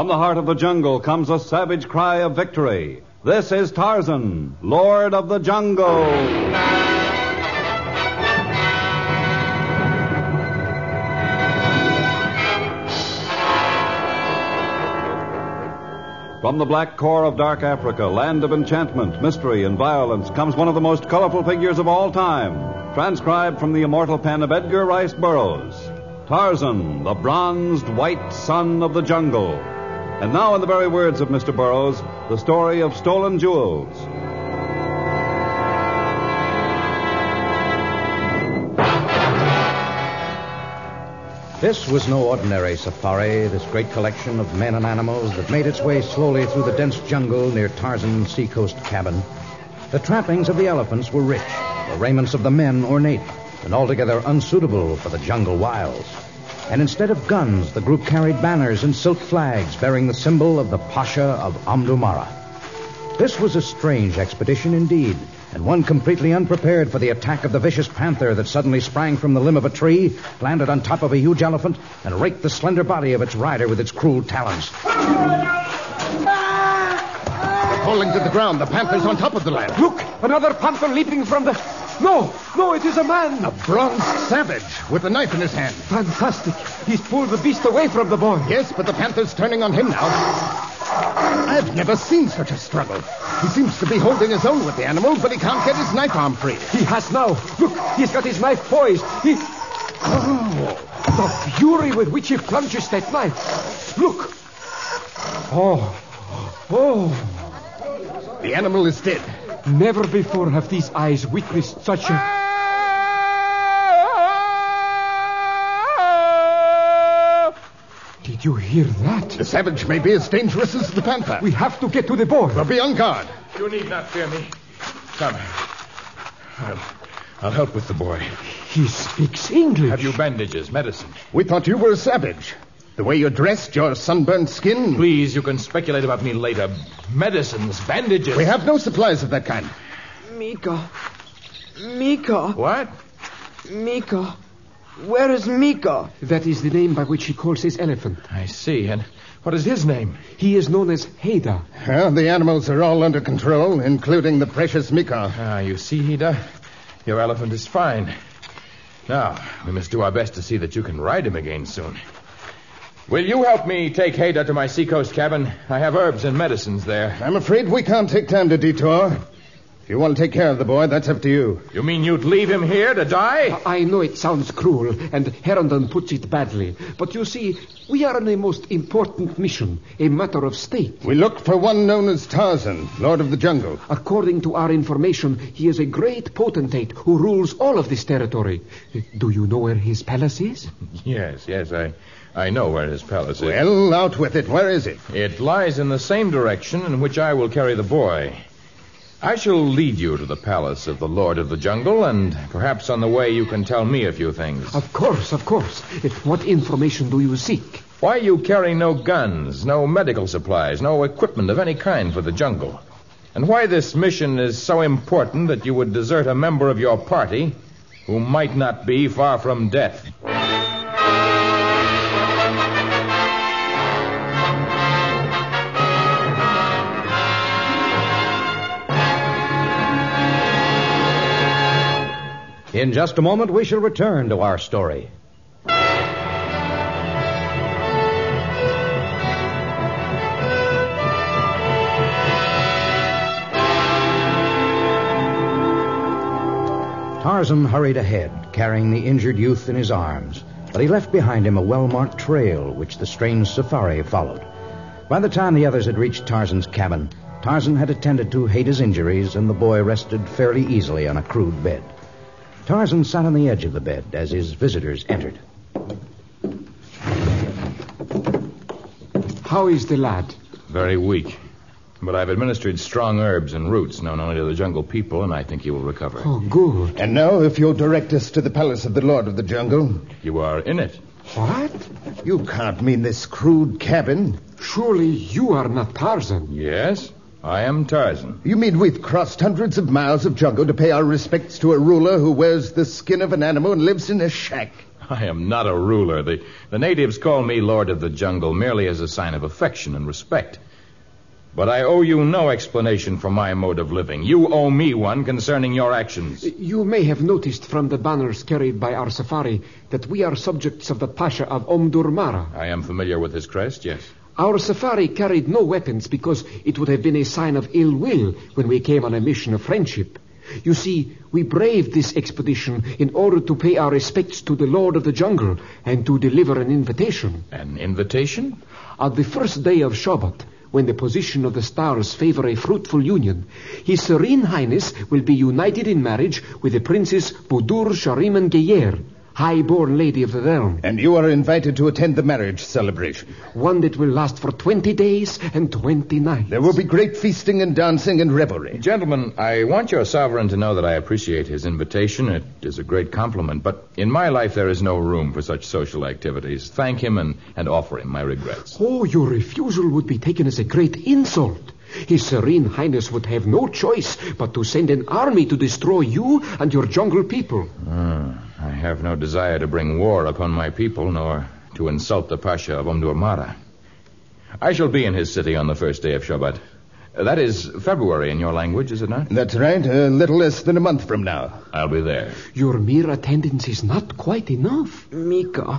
From the heart of the jungle comes a savage cry of victory. This is Tarzan, Lord of the Jungle. From the black core of dark Africa, land of enchantment, mystery, and violence, comes one of the most colorful figures of all time, transcribed from the immortal pen of Edgar Rice Burroughs. Tarzan, the bronzed white son of the jungle. And now, in the very words of Mr. Burroughs, the story of stolen jewels. This was no ordinary safari, this great collection of men and animals that made its way slowly through the dense jungle near Tarzan's seacoast cabin. The trappings of the elephants were rich, the raiments of the men ornate, and altogether unsuitable for the jungle wilds. And instead of guns, the group carried banners and silk flags bearing the symbol of the Pasha of Amdumara. This was a strange expedition indeed, and one completely unprepared for the attack of the vicious panther that suddenly sprang from the limb of a tree, landed on top of a huge elephant, and raked the slender body of its rider with its cruel talons. They're falling to the ground. The panther's on top of the land. Look, another panther leaping from the... No, it is a man. A bronzed savage with a knife in his hand. Fantastic. He's pulled the beast away from the boy. Yes, but the panther's turning on him now. I've never seen such a struggle. He seems to be holding his own with the animal, but he can't get his knife arm free. He has now. Look, he's got his knife poised. Oh, the fury with which he plunges that knife. Look. Oh. The animal is dead. Never before have these eyes witnessed such a... Did you hear that? The savage may be as dangerous as the panther. We have to get to the boy. We'll be on guard. You need not fear me. Come. I'll help with the boy. He speaks English. Have you bandages, medicine? We thought you were a savage. The way you're dressed, your sunburned skin... Please, you can speculate about me later. Medicines, bandages... We have no supplies of that kind. Mika. What? Mika. Where is Mika? That is the name by which he calls his elephant. I see. And what is his name? He is known as Haida. Well, the animals are all under control, including the precious Mika. Ah, you see, Haida? Your elephant is fine. Now, we must do our best to see that you can ride him again soon. Will you help me take Haida to my seacoast cabin? I have herbs and medicines there. I'm afraid we can't take time to detour. If you want to take care of the boy, that's up to you. You mean you'd leave him here to die? I know it sounds cruel, and Herondon puts it badly. But you see, we are on a most important mission, a matter of state. We look for one known as Tarzan, Lord of the Jungle. According to our information, he is a great potentate who rules all of this territory. Do you know where his palace is? Yes, I know where his palace is. Well, out with it. Where is it? It lies in the same direction in which I will carry the boy. I shall lead you to the palace of the Lord of the Jungle, and perhaps on the way you can tell me a few things. Of course. What information do you seek? Why you carry no guns, no medical supplies, no equipment of any kind for the jungle. And why this mission is so important that you would desert a member of your party who might not be far from death. In just a moment, we shall return to our story. Tarzan hurried ahead, carrying the injured youth in his arms, but he left behind him a well-marked trail which the strange safari followed. By the time the others had reached Tarzan's cabin, Tarzan had attended to Haida's injuries, and the boy rested fairly easily on a crude bed. Tarzan sat on the edge of the bed as his visitors entered. How is the lad? Very weak. But I've administered strong herbs and roots known only to the jungle people, and I think he will recover. Oh, good. And now, if you'll direct us to the palace of the Lord of the Jungle. You are in it. What? You can't mean this crude cabin. Surely you are not Tarzan. Yes, I am Tarzan. You mean we've crossed hundreds of miles of jungle to pay our respects to a ruler who wears the skin of an animal and lives in a shack? I am not a ruler. The natives call me Lord of the Jungle merely as a sign of affection and respect. But I owe you no explanation for my mode of living. You owe me one concerning your actions. You may have noticed from the banners carried by our safari that we are subjects of the Pasha of Omdurmara. I am familiar with his crest, yes. Our safari carried no weapons because it would have been a sign of ill will when we came on a mission of friendship. You see, we braved this expedition in order to pay our respects to the Lord of the Jungle and to deliver an invitation. An invitation? On the first day of Shabbat, when the position of the stars favor a fruitful union, His Serene Highness will be united in marriage with the Princess Budur Shariman Geyer, high-born lady of the realm. And you are invited to attend the marriage celebration. One that will last for 20 days and 20 nights. There will be great feasting and dancing and revelry. Gentlemen, I want your sovereign to know that I appreciate his invitation. It is a great compliment. But in my life, there is no room for such social activities. Thank him and offer him my regrets. Oh, your refusal would be taken as a great insult. His Serene Highness would have no choice but to send an army to destroy you and your jungle people. I have no desire to bring war upon my people, nor to insult the Pasha of Omdurmara. I shall be in his city on the first day of Shabbat. That is February in your language, is it not? That's right, a little less than a month from now. I'll be there. Your mere attendance is not quite enough. Mika,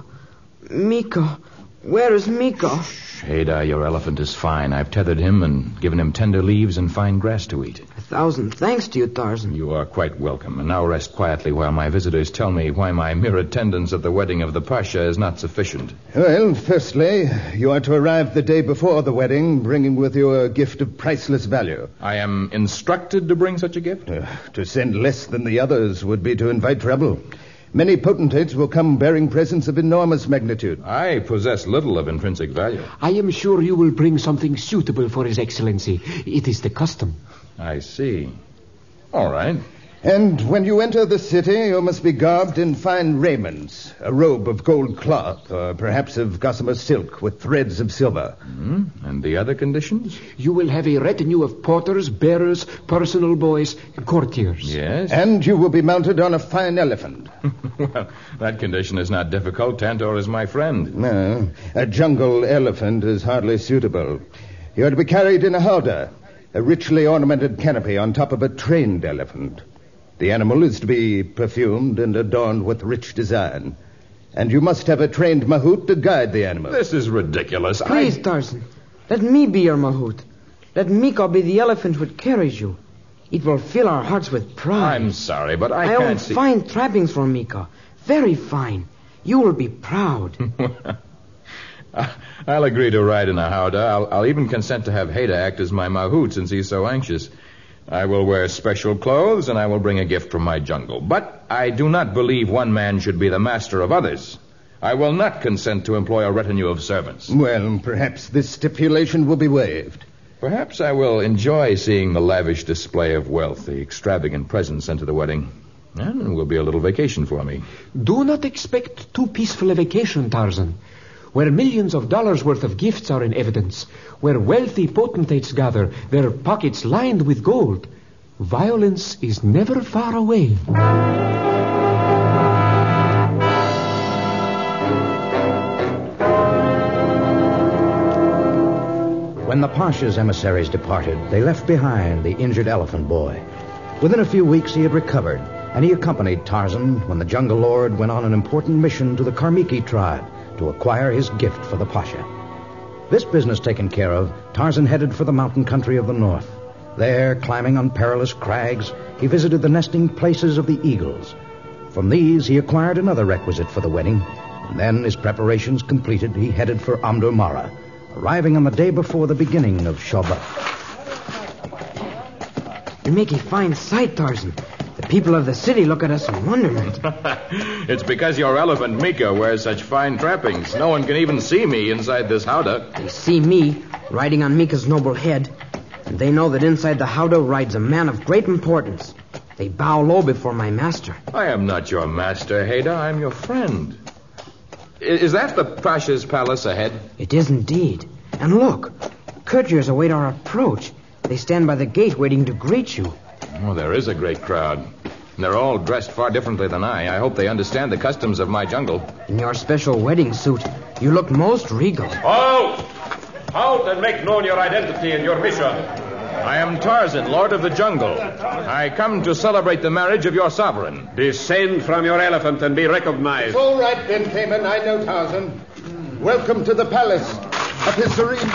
where is Mika? Haida, your elephant is fine. I've tethered him and given him tender leaves and fine grass to eat. 1,000 thanks to you, Tarzan. You are quite welcome. And now rest quietly while my visitors tell me why my mere attendance at the wedding of the Pasha is not sufficient. Well, firstly, you are to arrive the day before the wedding, bringing with you a gift of priceless value. I am instructed to bring such a gift? To send less than the others would be to invite trouble. Many potentates will come bearing presents of enormous magnitude. I possess little of intrinsic value. I am sure you will bring something suitable for His Excellency. It is the custom. I see. All right. And when you enter the city, you must be garbed in fine raiments, a robe of gold cloth, or perhaps of gossamer silk with threads of silver. And the other conditions? You will have a retinue of porters, bearers, personal boys, and courtiers. Yes. And you will be mounted on a fine elephant. Well, that condition is not difficult. Tantor is my friend. No, a jungle elephant is hardly suitable. You are to be carried in a howdah, a richly ornamented canopy on top of a trained elephant. The animal is to be perfumed and adorned with rich design. And you must have a trained mahout to guide the animal. This is ridiculous. Please, Tarzan, let me be your mahout. Let Mika be the elephant which carries you. It will fill our hearts with pride. I'm sorry, but I own can't see... fine trappings for Mika. Very fine. You will be proud. I'll agree to ride in a howdah. I'll even consent to have Haida act as my mahout since he's so anxious. I will wear special clothes, and I will bring a gift from my jungle. But I do not believe one man should be the master of others. I will not consent to employ a retinue of servants. Well, perhaps this stipulation will be waived. Perhaps I will enjoy seeing the lavish display of wealth, the extravagant presents sent to the wedding. And it will be a little vacation for me. Do not expect too peaceful a vacation, Tarzan. Where millions of dollars worth of gifts are in evidence, where wealthy potentates gather, their pockets lined with gold, violence is never far away. When the Pasha's emissaries departed, they left behind the injured elephant boy. Within a few weeks, he had recovered, and he accompanied Tarzan when the Jungle Lord went on an important mission to the Karmiki tribe to acquire his gift for the Pasha. This business taken care of, Tarzan headed for the mountain country of the north. There, climbing on perilous crags, he visited the nesting places of the eagles. From these, he acquired another requisite for the wedding, and then, his preparations completed, he headed for Omdurmara, arriving on the day before the beginning of Shabbat. You make a fine sight, Tarzan. The people of the city look at us in wonderment. It's because your elephant, Mika, wears such fine trappings. No one can even see me inside this howdah. They see me riding on Mika's noble head, and they know that inside the howdah rides a man of great importance. They bow low before my master. I am not your master, Haida. I'm your friend. Is that the Pasha's palace ahead? It is indeed. And look, courtiers await our approach. They stand by the gate waiting to greet you. Oh, there is a great crowd. They're all dressed far differently than I. I hope they understand the customs of my jungle. In your special wedding suit, you look most regal. Halt! Halt and make known your identity and your mission. I am Tarzan, Lord of the Jungle. I come to celebrate the marriage of your sovereign. Descend from your elephant and be recognized. It's all right, Ben Cayman. I know Tarzan. Welcome to the palace of His Serene.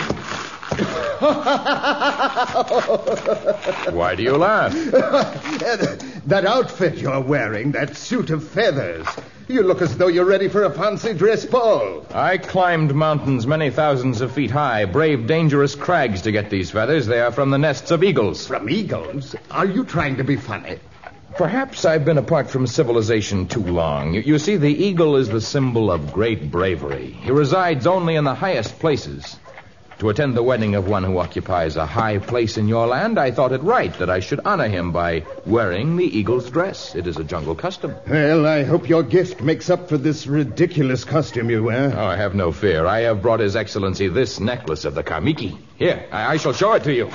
Why do you laugh? That outfit you're wearing, that suit of feathers. You look as though you're ready for a fancy dress ball. I climbed mountains many thousands of feet high, braved dangerous crags to get these feathers. They are from the nests of eagles. From eagles? Are you trying to be funny? Perhaps I've been apart from civilization too long. You see, the eagle is the symbol of great bravery. He resides only in the highest places. To attend the wedding of one who occupies a high place in your land, I thought it right that I should honor him by wearing the eagle's dress. It is a jungle custom. Well, I hope your gift makes up for this ridiculous costume you wear. Oh, I have no fear. I have brought His Excellency this necklace of the Karmiki. Here, I shall show it to you.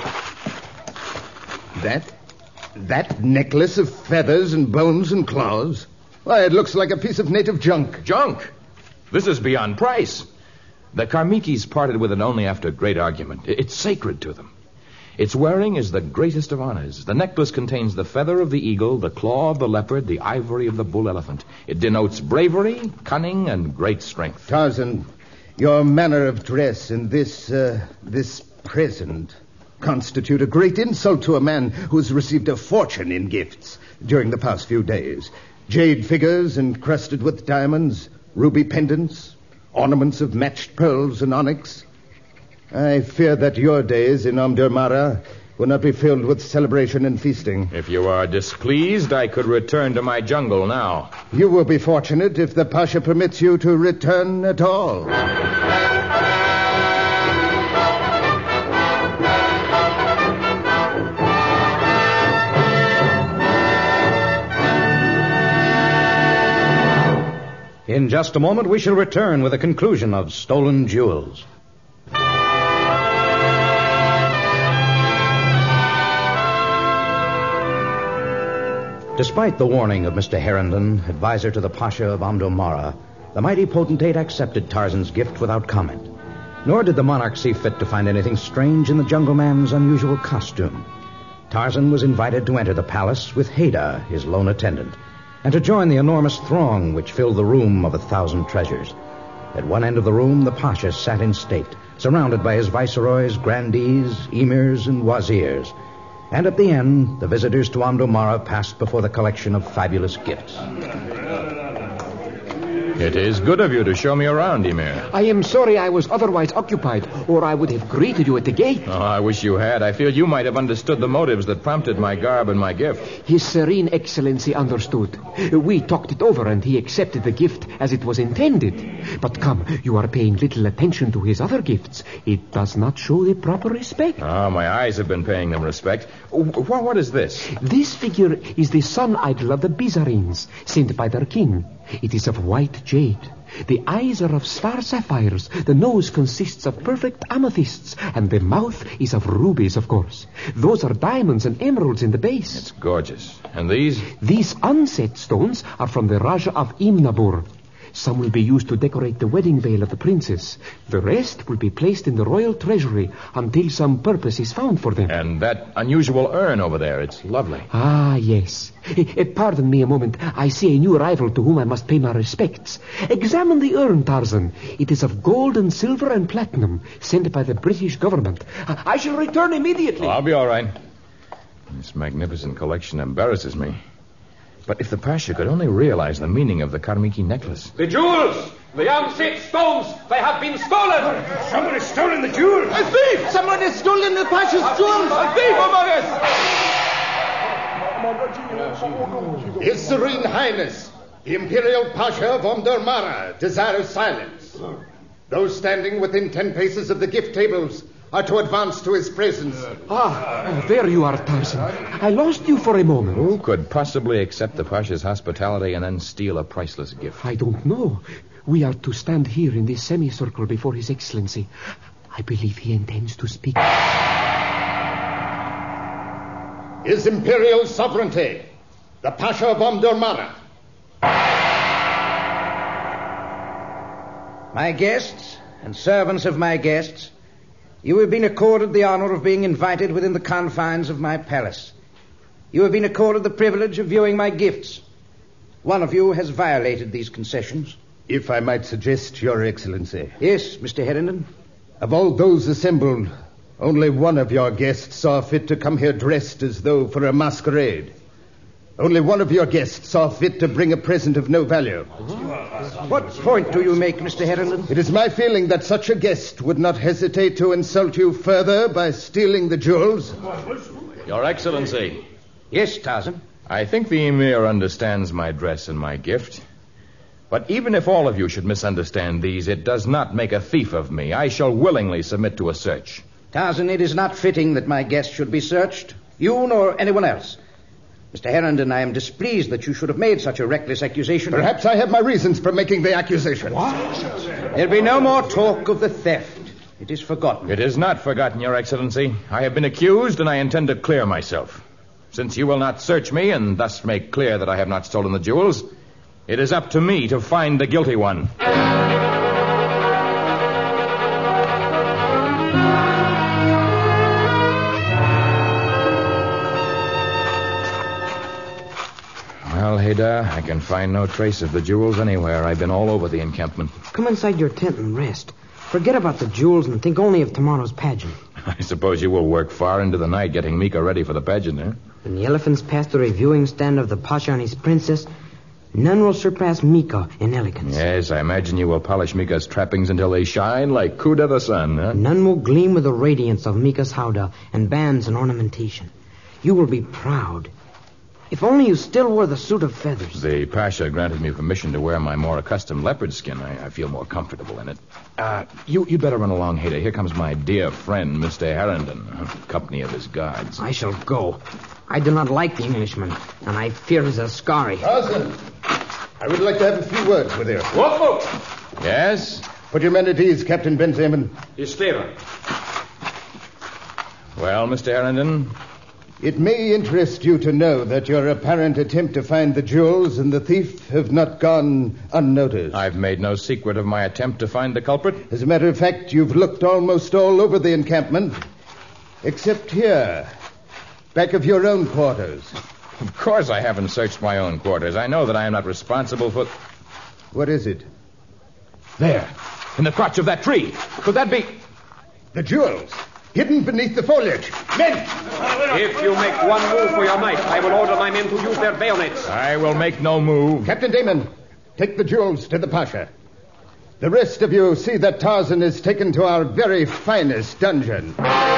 That necklace of feathers and bones and claws? Why, it looks like a piece of native junk. Junk? This is beyond price. The Karmikis parted with it only after great argument. It's sacred to them. Its wearing is the greatest of honors. The necklace contains the feather of the eagle, the claw of the leopard, the ivory of the bull elephant. It denotes bravery, cunning, and great strength. Tarzan, your manner of dress and this present constitute a great insult to a man who's received a fortune in gifts during the past few days. Jade figures encrusted with diamonds, ruby pendants, ornaments of matched pearls and onyx. I fear that your days in Omdurmara will not be filled with celebration and feasting. If you are displeased, I could return to my jungle now. You will be fortunate if the Pasha permits you to return at all. In just a moment, we shall return with a conclusion of Stolen Jewels. Despite the warning of Mr. Herndon, advisor to the Pasha of Omdurmara, the mighty potentate accepted Tarzan's gift without comment. Nor did the monarch see fit to find anything strange in the jungle man's unusual costume. Tarzan was invited to enter the palace with Haida, his lone attendant, and to join the enormous throng which filled the room of 1,000 treasures. At one end of the room, the Pasha sat in state, surrounded by his viceroys, grandees, emirs, and wazirs. And at the end, the visitors to Omdurmara passed before the collection of fabulous gifts. It is good of you to show me around, Emir. I am sorry I was otherwise occupied, or I would have greeted you at the gate. Oh, I wish you had. I feel you might have understood the motives that prompted my garb and my gift. His Serene Excellency understood. We talked it over, and he accepted the gift as it was intended. But come, you are paying little attention to his other gifts. It does not show the proper respect. Oh, my eyes have been paying them respect. What is this? This figure is the sun idol of the Bizarines, sent by their king. It is of white jade. The eyes are of star sapphires. The nose consists of perfect amethysts. And the mouth is of rubies, of course. Those are diamonds and emeralds in the base. It's gorgeous. And these? These unset stones are from the Raja of Imnabur. Some will be used to decorate the wedding veil of the princess. The rest will be placed in the royal treasury until some purpose is found for them. And that unusual urn over there, it's lovely. Ah, yes. Pardon me a moment. I see a new arrival to whom I must pay my respects. Examine the urn, Tarzan. It is of gold and silver and platinum, sent by the British government. I shall return immediately. Oh, I'll be all right. This magnificent collection embarrasses me. But if the Pasha could only realize the meaning of the Karmiki necklace. The jewels! The unset stones! They have been stolen! Somebody's stolen the jewels! A thief! Someone has stolen the Pasha's jewels! A thief among us! His Serene Highness, the Imperial Pasha of Omdurmara, desires silence. Those standing within 10 paces of the gift tables are to advance to his presence. There you are, Tarzan. I lost you for a moment. Who could possibly accept the Pasha's hospitality and then steal a priceless gift? I don't know. We are to stand here in this semicircle before His Excellency. I believe he intends to speak. His Imperial Sovereignty, the Pasha of Omdurman. My guests and servants of my guests, you have been accorded the honor of being invited within the confines of my palace. You have been accorded the privilege of viewing my gifts. One of you has violated these concessions. If I might suggest, Your Excellency. Yes, Mr. Herrington. Of all those assembled, only one of your guests saw fit to come here dressed as though for a masquerade. Only one of your guests saw fit to bring a present of no value. What point do you make, Mr. Herrington? It is my feeling that such a guest would not hesitate to insult you further by stealing the jewels. Your Excellency. Yes, Tarzan. I think the Emir understands my dress and my gift. But even if all of you should misunderstand these, it does not make a thief of me. I shall willingly submit to a search. Tarzan, it is not fitting that my guests should be searched. You nor anyone else. Mr. Herrington, I am displeased that you should have made such a reckless accusation. Perhaps I have my reasons for making the accusation. What? There'll be no more talk of the theft. It is forgotten. It is not forgotten, Your Excellency. I have been accused, and I intend to clear myself. Since you will not search me and thus make clear that I have not stolen the jewels, it is up to me to find the guilty one. Well, Haydar, I can find no trace of the jewels anywhere. I've been all over the encampment. Come inside your tent and rest. Forget about the jewels and think only of tomorrow's pageant. I suppose you will work far into the night getting Mika ready for the pageant, eh? When the elephants pass the reviewing stand of the Pasha and his princess, none will surpass Mika in elegance. Yes, I imagine you will polish Mika's trappings until they shine like Kuda the sun, huh? None will gleam with the radiance of Mika's howdah and bands and ornamentation. You will be proud. If only you still wore the suit of feathers. The Pasha granted me permission to wear my more accustomed leopard skin. I feel more comfortable in it. You'd better run along, Haydar. Here comes my dear friend, Mr. Herrington, company of his guards. I shall go. I do not like the Englishman, and I fear his Askari. Tarzan, I would like to have a few words with you. What? Yes? Put your men at ease, Captain Ben-Zeman. Yes, Stephen. Well, Mr. Herrington? It may interest you to know that your apparent attempt to find the jewels and the thief have not gone unnoticed. I've made no secret of my attempt to find the culprit. As a matter of fact, you've looked almost all over the encampment, except here, back of your own quarters. Of course I haven't searched my own quarters. I know that I am not responsible for... What is it? There, in the crotch of that tree. Could that be... The jewels, hidden beneath the foliage. Men! If you make one move for your knife, I will order my men to use their bayonets. I will make no move. Captain Damon, take the jewels to the Pasha. The rest of you see that Tarzan is taken to our very finest dungeon.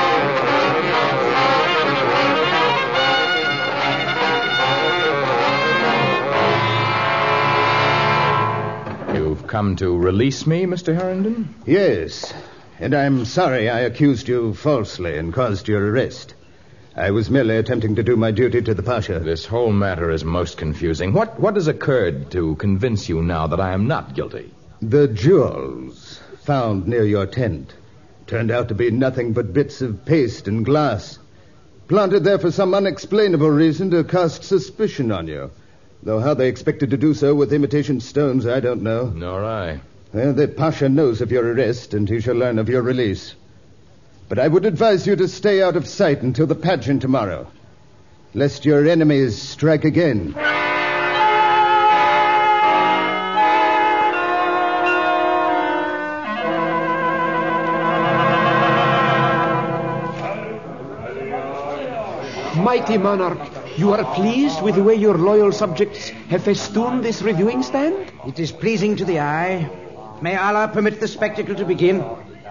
You've come to release me, Mr. Herrington? Yes, and I'm sorry I accused you falsely and caused your arrest. I was merely attempting to do my duty to the Pasha. This whole matter is most confusing. What has occurred to convince you now that I am not guilty? The jewels found near your tent turned out to be nothing but bits of paste and glass, planted there for some unexplainable reason to cast suspicion on you. Though how they expected to do so with imitation stones, I don't know. Nor I. Well, the Pasha knows of your arrest, and he shall learn of your release. But I would advise you to stay out of sight until the pageant tomorrow, lest your enemies strike again. Mighty monarch, you are pleased with the way your loyal subjects have festooned this reviewing stand? It is pleasing to the eye. May Allah permit the spectacle to begin.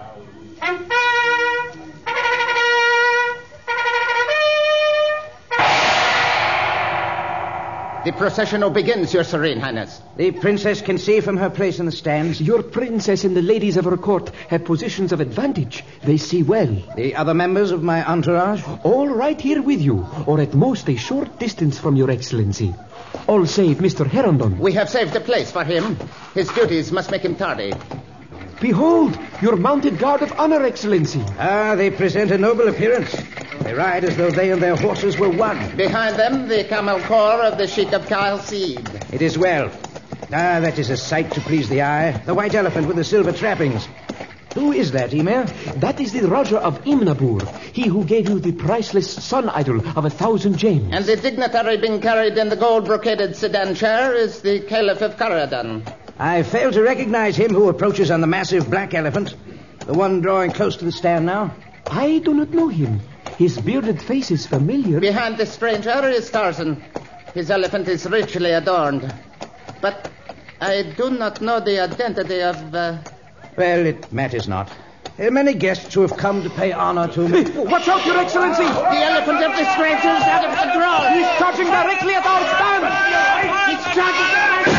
The procession now begins, Your Serene Highness. The princess can see from her place in the stands. Your princess and the ladies of her court have positions of advantage. They see well. The other members of my entourage? All right here with you, or at most a short distance from your excellency. All save Mr. Herrington. We have saved a place for him. His duties must make him tardy. Behold, your mounted guard of honor, excellency. Ah, they present a noble appearance. They ride as though they and their horses were one. Behind them, the camel corps of the Sheikh of Khalsid. It is well. Ah, that is a sight to please the eye. The white elephant with the silver trappings. Who is that, Emir? That is the Raja of Imnabur, he who gave you the priceless sun idol of 1,000 gems. And the dignitary being carried in the gold-brocaded sedan chair is the Caliph of Karadan. I fail to recognize him who approaches on the massive black elephant. The one drawing close to the stand now. I do not know him. His bearded face is familiar. Behind the stranger is Tarzan. His elephant is richly adorned. But I do not know the identity of... Well, it matters not. There are many guests who have come to pay honor to me. Watch out, Your Excellency! The elephant of the stranger is out of control! He's charging directly at our stand! He's charging...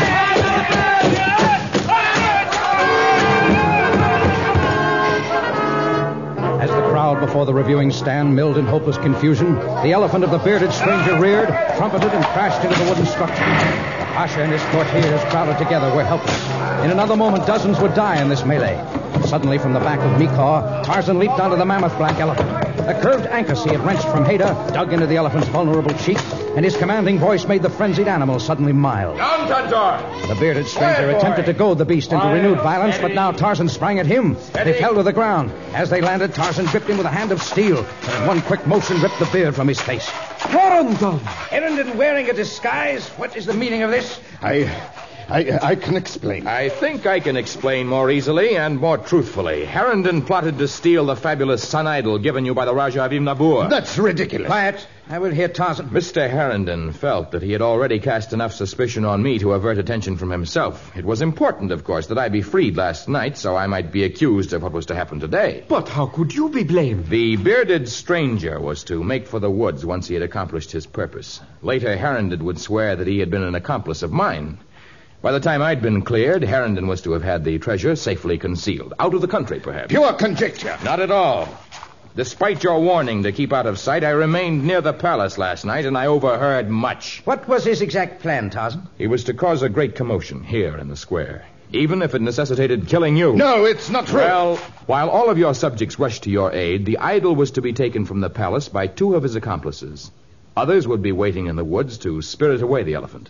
As the crowd before the reviewing stand milled in hopeless confusion, the elephant of the bearded stranger reared, trumpeted, and crashed into the wooden structure. The Pasha and his courtiers, crowded together, were helpless. In another moment, dozens would die in this melee. Suddenly, from the back of Mikaw, Tarzan leaped onto the mammoth black elephant. A curved ankus he had wrenched from Hader dug into the elephant's vulnerable cheek, and his commanding voice made the frenzied animal suddenly mild. Down, Tantor! The bearded stranger attempted to goad the beast into renewed violence, but now Tarzan sprang at him. They fell to the ground. As they landed, Tarzan gripped him with a hand of steel, and in one quick motion ripped the beard from his face. Herndon! Herndon wearing a disguise? What is the meaning of this? I can explain. I think I can explain more easily and more truthfully. Herndon plotted to steal the fabulous sun idol given you by the Raja of Imnabur. That's ridiculous. Quiet. I will hear Tarzan. Mr. Herndon felt that he had already cast enough suspicion on me to avert attention from himself. It was important, of course, that I be freed last night so I might be accused of what was to happen today. But how could you be blamed? The bearded stranger was to make for the woods once he had accomplished his purpose. Later, Herndon would swear that he had been an accomplice of mine. By the time I'd been cleared, Herndon was to have had the treasure safely concealed. Out of the country, perhaps. Pure conjecture. Not at all. Despite your warning to keep out of sight, I remained near the palace last night, and I overheard much. What was his exact plan, Tarzan? He was to cause a great commotion here in the square, even if it necessitated killing you. No, it's not true. Well, while all of your subjects rushed to your aid, the idol was to be taken from the palace by 2 of his accomplices. Others would be waiting in the woods to spirit away the elephant.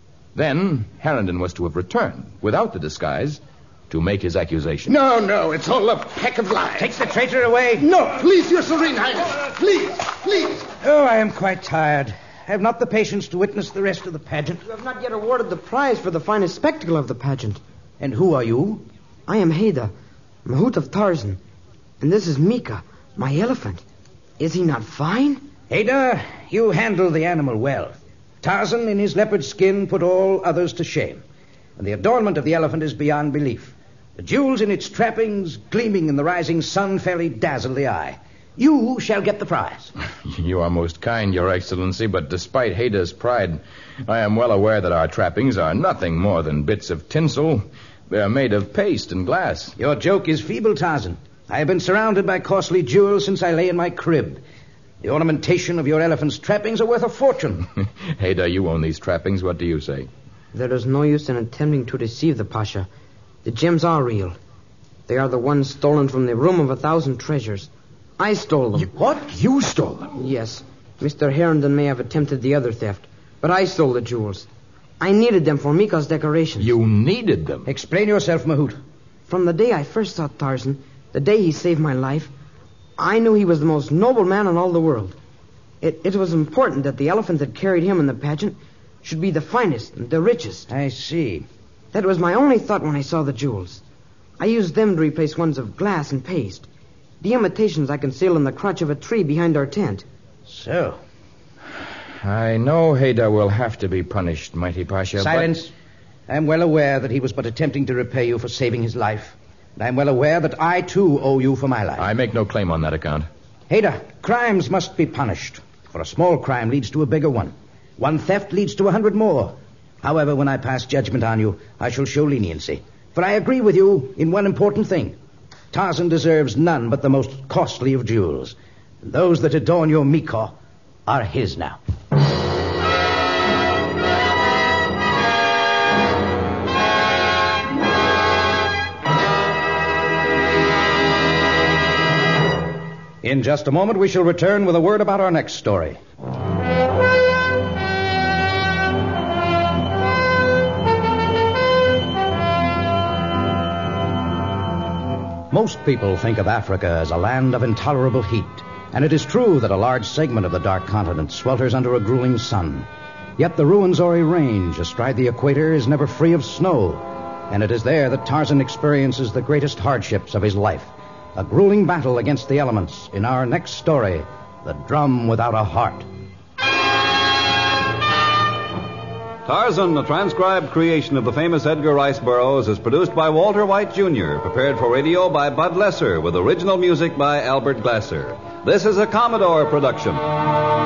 Then, Herndon was to have returned, without the disguise, to make his accusation. No, it's all a pack of lies. Take the traitor away. No, please, Your Serene Highness. Please. Oh, I am quite tired. I have not the patience to witness the rest of the pageant. You have not yet awarded the prize for the finest spectacle of the pageant. And who are you? I am Haida, Mahout of Tarzan. And this is Mika, my elephant. Is he not fine? Haida, you handle the animal well. Tarzan, in his leopard skin, put all others to shame. And the adornment of the elephant is beyond belief. The jewels in its trappings, gleaming in the rising sun, fairly dazzle the eye. You shall get the prize. You are most kind, Your Excellency, but despite Haida's pride, I am well aware that our trappings are nothing more than bits of tinsel. They are made of paste and glass. Your joke is feeble, Tarzan. I have been surrounded by costly jewels since I lay in my crib. The ornamentation of your elephant's trappings are worth a fortune. Haida, you own these trappings. What do you say? There is no use in attempting to deceive the Pasha. The gems are real. They are the ones stolen from the room of 1,000 treasures. I stole them. What? You stole them? Yes. Mr. Herndon may have attempted the other theft, but I stole the jewels. I needed them for Mika's decorations. You needed them? Explain yourself, Mahout. From the day I first saw Tarzan, the day he saved my life, I knew he was the most noble man in all the world. It was important that the elephant that carried him in the pageant should be the finest and the richest. I see. That was my only thought when I saw the jewels. I used them to replace ones of glass and paste. The imitations I concealed in the crotch of a tree behind our tent. So. I know Haida will have to be punished, Mighty Pasha. Silence. I am well aware that he was but attempting to repay you for saving his life. And I am well aware that I, too, owe you for my life. I make no claim on that account. Haida, crimes must be punished. For a small crime leads to a bigger one. One theft leads to 100 more. However, when I pass judgment on you, I shall show leniency. For I agree with you in one important thing. Tarzan deserves none but the most costly of jewels. And those that adorn your Mikaw are his now. In just a moment, we shall return with a word about our next story. Most people think of Africa as a land of intolerable heat, and it is true that a large segment of the dark continent swelters under a grueling sun. Yet the Ruwenzori Range, astride the equator, is never free of snow, and it is there that Tarzan experiences the greatest hardships of his life. A grueling battle against the elements in our next story, The Drum Without a Heart. Tarzan, a transcribed creation of the famous Edgar Rice Burroughs, is produced by Walter White, Jr., prepared for radio by Bud Lesser, with original music by Albert Glasser. This is a Commodore production.